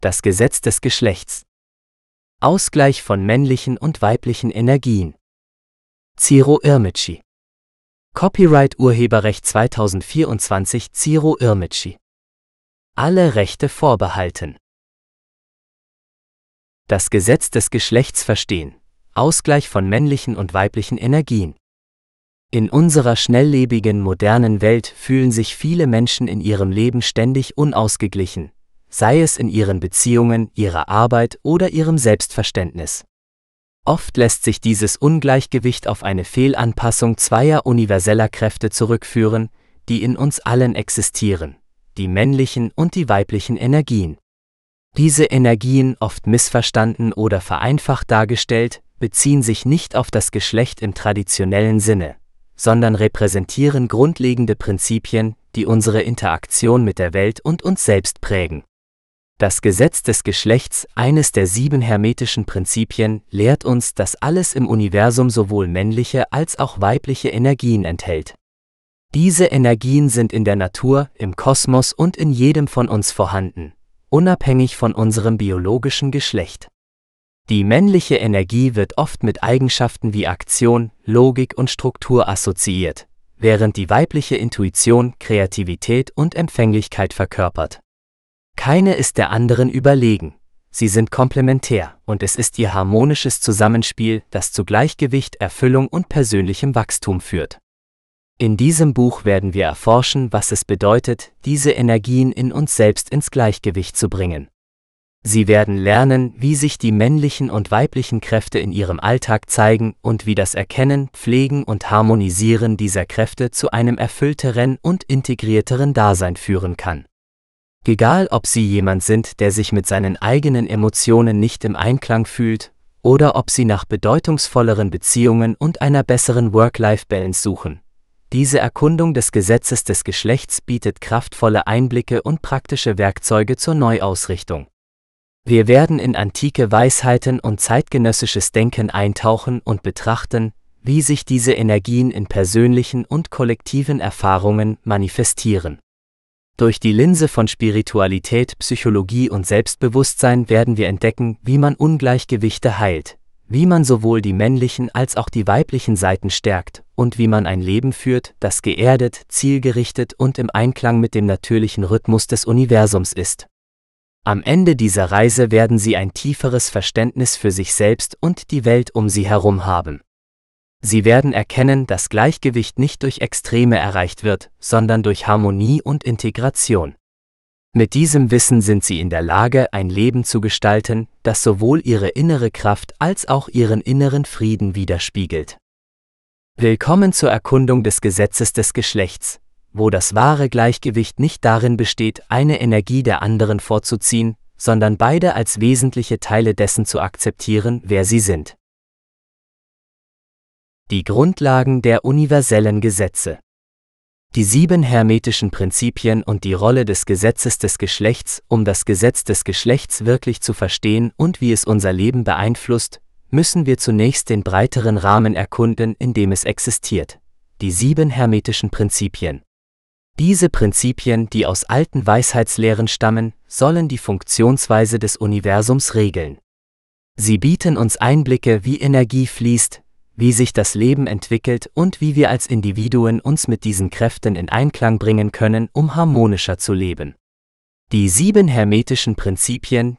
Das Gesetz des Geschlechts. Ausgleich von männlichen und weiblichen Energien. Ciro Irmici. Copyright Urheberrecht 2024 Ciro Irmici. Alle Rechte vorbehalten. Das Gesetz des Geschlechts verstehen. Ausgleich von männlichen und weiblichen Energien. In unserer schnelllebigen, modernen Welt fühlen sich viele Menschen in ihrem Leben ständig unausgeglichen, sei es in ihren Beziehungen, ihrer Arbeit oder ihrem Selbstverständnis. Oft lässt sich dieses Ungleichgewicht auf eine Fehlanpassung zweier universeller Kräfte zurückführen, die in uns allen existieren, die männlichen und die weiblichen Energien. Diese Energien, oft missverstanden oder vereinfacht dargestellt, beziehen sich nicht auf das Geschlecht im traditionellen Sinne, sondern repräsentieren grundlegende Prinzipien, die unsere Interaktion mit der Welt und uns selbst prägen. Das Gesetz des Geschlechts, eines der 7 hermetischen Prinzipien, lehrt uns, dass alles im Universum sowohl männliche als auch weibliche Energien enthält. Diese Energien sind in der Natur, im Kosmos und in jedem von uns vorhanden, unabhängig von unserem biologischen Geschlecht. Die männliche Energie wird oft mit Eigenschaften wie Aktion, Logik und Struktur assoziiert, während die weibliche Intuition, Kreativität und Empfänglichkeit verkörpert. Keine ist der anderen überlegen, sie sind komplementär und es ist ihr harmonisches Zusammenspiel, das zu Gleichgewicht, Erfüllung und persönlichem Wachstum führt. In diesem Buch werden wir erforschen, was es bedeutet, diese Energien in uns selbst ins Gleichgewicht zu bringen. Sie werden lernen, wie sich die männlichen und weiblichen Kräfte in ihrem Alltag zeigen und wie das Erkennen, Pflegen und Harmonisieren dieser Kräfte zu einem erfüllteren und integrierteren Dasein führen kann. Egal, ob Sie jemand sind, der sich mit seinen eigenen Emotionen nicht im Einklang fühlt, oder ob Sie nach bedeutungsvolleren Beziehungen und einer besseren Work-Life-Balance suchen. Diese Erkundung des Gesetzes des Geschlechts bietet kraftvolle Einblicke und praktische Werkzeuge zur Neuausrichtung. Wir werden in antike Weisheiten und zeitgenössisches Denken eintauchen und betrachten, wie sich diese Energien in persönlichen und kollektiven Erfahrungen manifestieren. Durch die Linse von Spiritualität, Psychologie und Selbstbewusstsein werden wir entdecken, wie man Ungleichgewichte heilt, wie man sowohl die männlichen als auch die weiblichen Seiten stärkt und wie man ein Leben führt, das geerdet, zielgerichtet und im Einklang mit dem natürlichen Rhythmus des Universums ist. Am Ende dieser Reise werden Sie ein tieferes Verständnis für sich selbst und die Welt um Sie herum haben. Sie werden erkennen, dass Gleichgewicht nicht durch Extreme erreicht wird, sondern durch Harmonie und Integration. Mit diesem Wissen sind Sie in der Lage, ein Leben zu gestalten, das sowohl Ihre innere Kraft als auch Ihren inneren Frieden widerspiegelt. Willkommen zur Erkundung des Gesetzes des Geschlechts, wo das wahre Gleichgewicht nicht darin besteht, eine Energie der anderen vorzuziehen, sondern beide als wesentliche Teile dessen zu akzeptieren, wer sie sind. Die Grundlagen der universellen Gesetze. Die 7 hermetischen Prinzipien und die Rolle des Gesetzes des Geschlechts. Um das Gesetz des Geschlechts wirklich zu verstehen und wie es unser Leben beeinflusst, müssen wir zunächst den breiteren Rahmen erkunden, in dem es existiert. Die 7 hermetischen Prinzipien. Diese Prinzipien, die aus alten Weisheitslehren stammen, sollen die Funktionsweise des Universums regeln. Sie bieten uns Einblicke, wie Energie fließt, wie sich das Leben entwickelt und wie wir als Individuen uns mit diesen Kräften in Einklang bringen können, um harmonischer zu leben. Die 7 hermetischen Prinzipien,